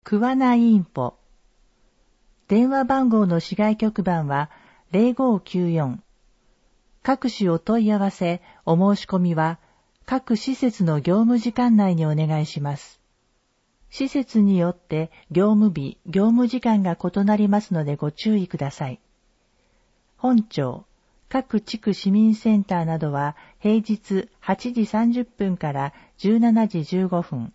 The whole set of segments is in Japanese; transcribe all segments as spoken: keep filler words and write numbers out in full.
桑名インフォ。電話番号の市外局番はゼロごきゅうよん。各種お問い合わせ、お申し込みは各施設の業務時間内にお願いします。施設によって業務日、業務時間が異なりますのでご注意ください。本庁、各地区市民センターなどは平日はちじさんじゅっぷんからじゅうしちじじゅうごふん。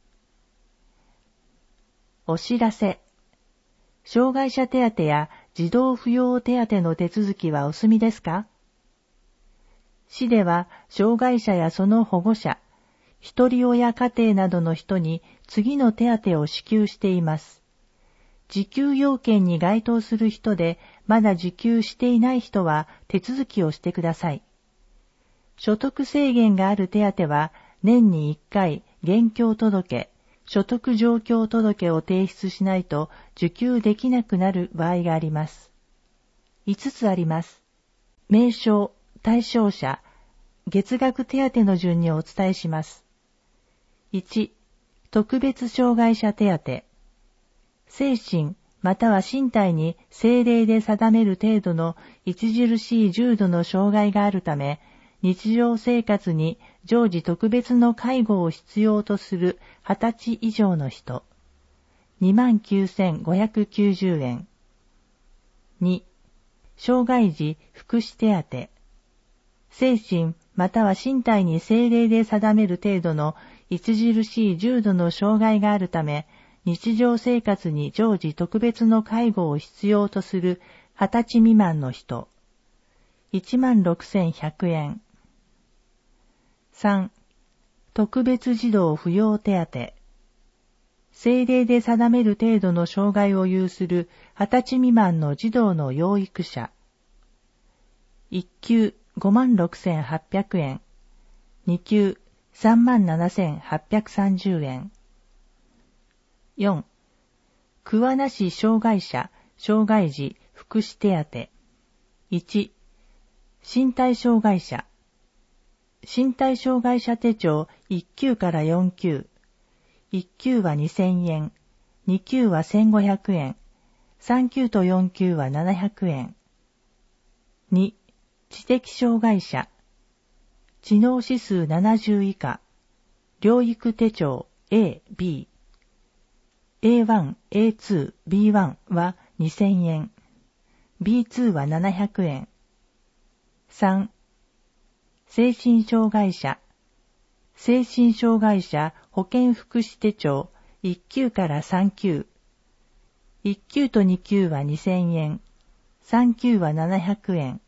お知らせ。障害者手当や児童扶養手当の手続きはお済みですか？市では障害者やその保護者、一人親家庭などの人に次の手当を支給しています。受給要件に該当する人でまだ受給していない人は手続きをしてください。所得制限がある手当は年にいっかい現況届、所得状況届を提出しないと受給できなくなる場合があります。いつつあります。名称、対象者、月額手当の順にお伝えします。いち、特別障害者手当。精神または身体に政令で定める程度の著しい重度の障害があるため、日常生活に常時特別の介護を必要とするはたち以上の人。にまんきゅうせんごひゃくきゅうじゅうえん。に、障害児福祉手当。精神または身体に政令で定める程度の著しい重度の障害があるため、日常生活に常時特別の介護を必要とするはたち未満の人。いちまんろくせんひゃくえん。さん、特別児童扶養手当。政令で定める程度の障害を有するはたち未満の児童の養育者。いっきゅうごまんろくせんはっぴゃくえん。にきゅうさんまんななせんはっぴゃくさんじゅうえん。よん、桑名市障害者、障害児福祉手当。いち、身体障害者。身体障害者手帳いっ級からよん級。いっ級はにせんえん、に級はせんごひゃくえん、さん級とよん級はななひゃくえん。に、知的障害者。知能指数ななじゅう以下。療育手帳 A、B。エーワン、エーツー、ビーワン はにせんえん。ビーツー はななひゃくえん。さん、精神障害者。精神障害者保健福祉手帳いっ級からさん級。いっ級とに級はにせんえん。さん級はななひゃくえん。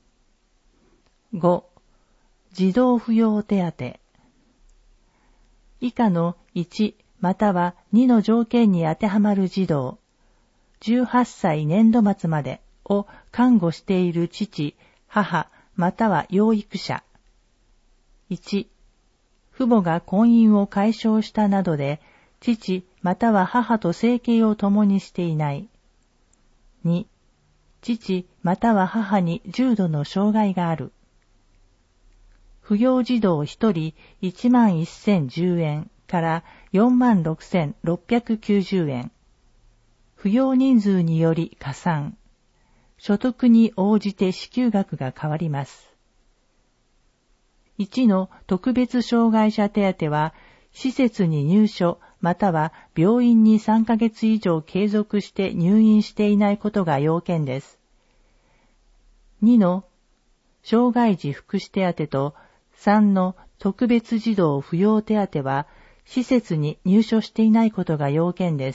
ご、児童扶養手当。以下のいちまたはにの条件に当てはまる児童、じゅうはっさい年度末までを看護している父、母、または養育者。いち、父母が婚姻を解消したなどで、父または母と生計を共にしていない。に、父または母に重度の障害がある。扶養児童ひとりいちまんせんじゅうえんからよんまんろくせんろっぴゃくきゅうじゅうえん。扶養人数により加算。所得に応じて支給額が変わります。いちの特別障害者手当は、施設に入所または病院にさんかげつ以上継続して入院していないことが要件です。にの障害児福祉手当とさんの特別児童扶養手当は、施設に入所していないことが要件です。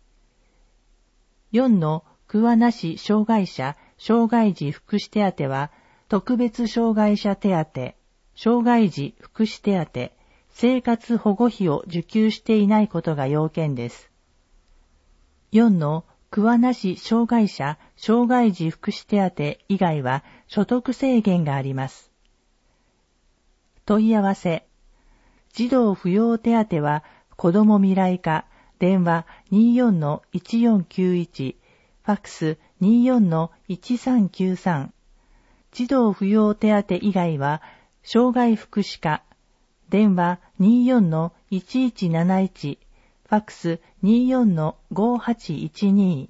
よんの桑名市障害者障害児福祉手当は、特別障害者手当、障害児福祉手当、生活保護費を受給していないことが要件です。よんの桑名市障害者障害児福祉手当以外は所得制限があります。問い合わせ。児童扶養手当は子ども未来課、電話 にじゅうよんのいちよんきゅういち、ファックス にじゅうよんのいちさんきゅうさん。児童扶養手当以外は障害福祉課、電話 にじゅうよんのいちいちなないち、フファックス にじゅうよんのごはちいちに。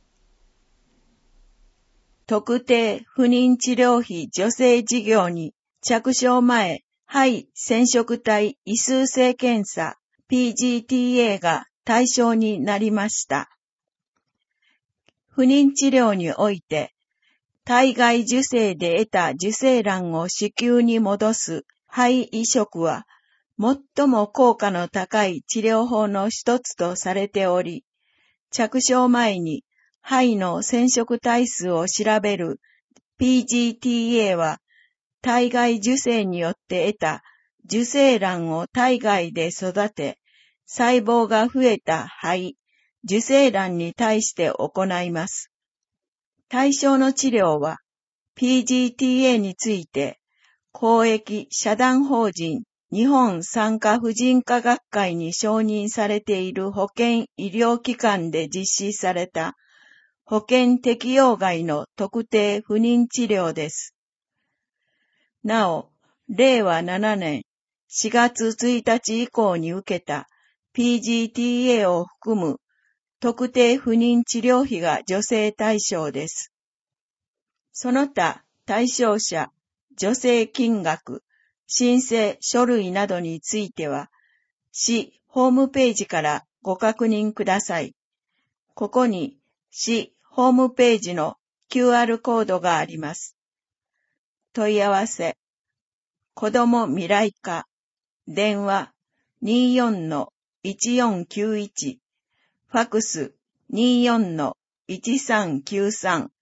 特定不妊治療費助成事業に着床前肺染色体異数性検査 ピージーティーエー が対象になりました。不妊治療において、体外受精で得た受精卵を子宮に戻す肺移植は、最も効果の高い治療法の一つとされており、着床前に肺の染色体数を調べる ピージーティーエー は、体外受精によって得た受精卵を体外で育て、細胞が増えた肺、受精卵に対して行います。対象の治療は、ピージーティーエー について、公益社団法人日本産科婦人科学会に承認されている保険医療機関で実施された保険適用外の特定不妊治療です。なお、れいわななねんしがつついたち以降に受けた ピージーティーエー を含む特定不妊治療費が助成対象です。その他、対象者、助成金額、申請書類などについては、市ホームページからご確認ください。ここに市ホームページの キューアール コードがあります。問い合わせ、子ども未来課、電話 にじゅうよんのいちよんきゅういち、ファックス にじゅうよんのいちさんきゅうさん。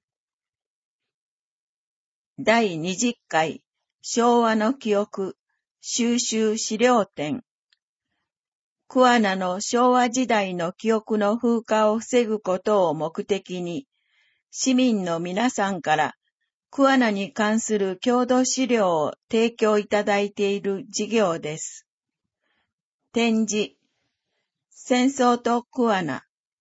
だいにじゅっかい昭和の記憶収集資料展。桑名の昭和時代の記憶の風化を防ぐことを目的に、市民の皆さんから桑名に関する郷土資料を提供いただいている事業です。展示、戦争と桑名。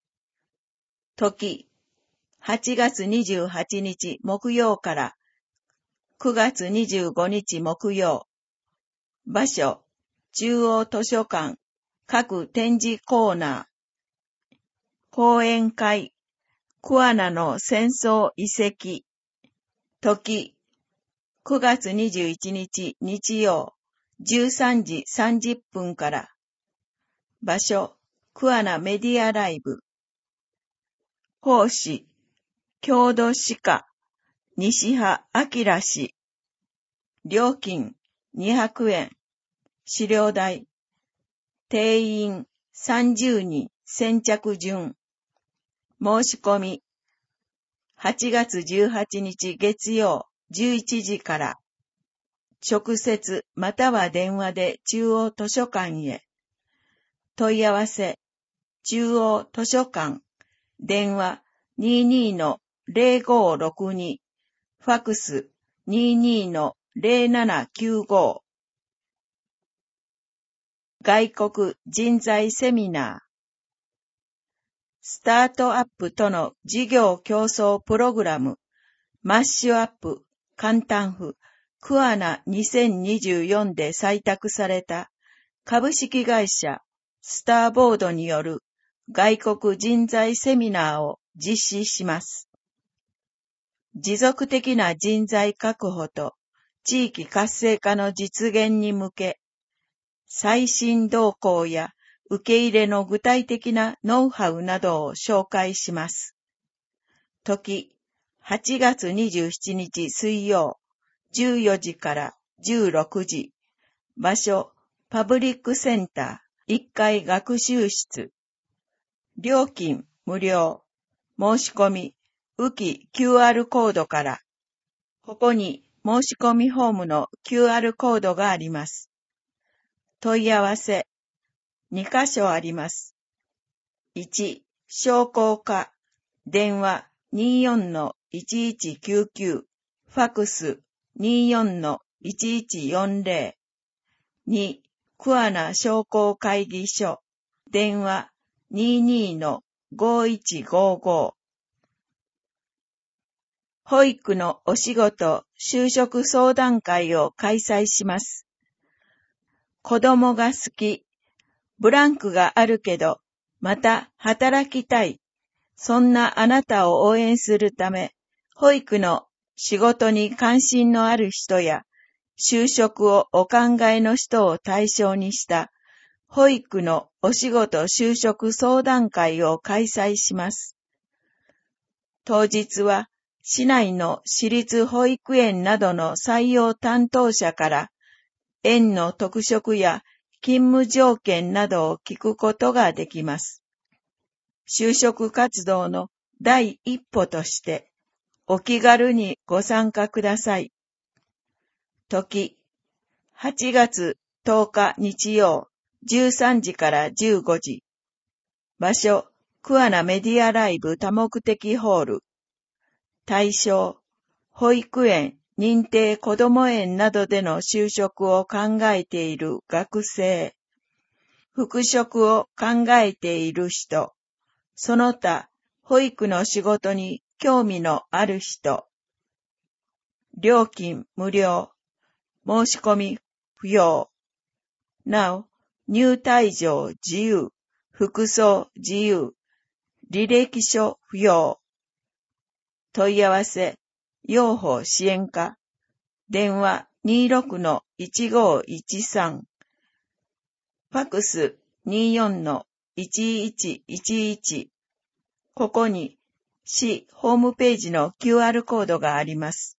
時、はちがつにじゅうはちにち木曜からくがつにじゅうごにち木曜。場所、中央図書館、各展示コーナー。講演会、桑名の戦争遺跡。時、くがつにじゅういちにち日曜、じゅうさんじさんじゅっぷんから。場所、桑名メディアライブ。講師、郷土史家、西葉明氏。料金、にひゃくえん。資料代。定員さんじゅうにん先着順。申し込み。はちがつじゅうはちにち月曜じゅういちじから。直接または電話で中央図書館へ。問い合わせ。中央図書館。電話 にじゅうにのぜろごろくに。ファックス にじゅうにのぜろななきゅうご。外国人材セミナー。スタートアップとの事業競争プログラム、マッシュアップ、簡単譜、桑名にせんにじゅうよんで採択された株式会社スターボードによる外国人材セミナーを実施します。持続的な人材確保と地域活性化の実現に向け、最新動向や受け入れの具体的なノウハウなどを紹介します。時、はちがつにじゅうしちにち水曜、じゅうよじからじゅうろくじ。場所、パブリックセンター、いっかい学習室。料金、無料。申し込み、浮き キューアール コードから。ここに申し込みフォームの キューアール コードがあります。問い合わせ。にかしょあります。いち、商工課、電話 にじゅうよんのいちいちきゅうきゅう、ファックス にじゅうよんのいちいちよんぜろ。に、桑名商工会議所、電話 にじゅうにのごいちごご。保育のお仕事就職相談会を開催します。子供が好き。ブランクがあるけど、 また働きたい。そんなあなたを応援するため、保育の仕事に関心のある人や、就職をお考えの人を対象にした保育のお仕事就職相談会を開催します。当日は市内の私立保育園などの採用担当者から園の特色や勤務条件などを聞くことができます。就職活動の第一歩としてお気軽にご参加ください。時、はちがつとおか日曜じゅうさんじからじゅうごじ。場所、桑名メディアライブ多目的ホール。対象、保育園、認定こども園などでの就職を考えている学生、復職を考えている人、その他、保育の仕事に興味のある人。料金無料、申し込み不要。なお、入退場自由、服装自由、履歴書不要。問い合わせ、養護支援課、電話 にじゅうろくのいちごいちさん、ファックス にじゅうよんのいちいちいちいち、ここに市ホームページの キューアール コードがあります。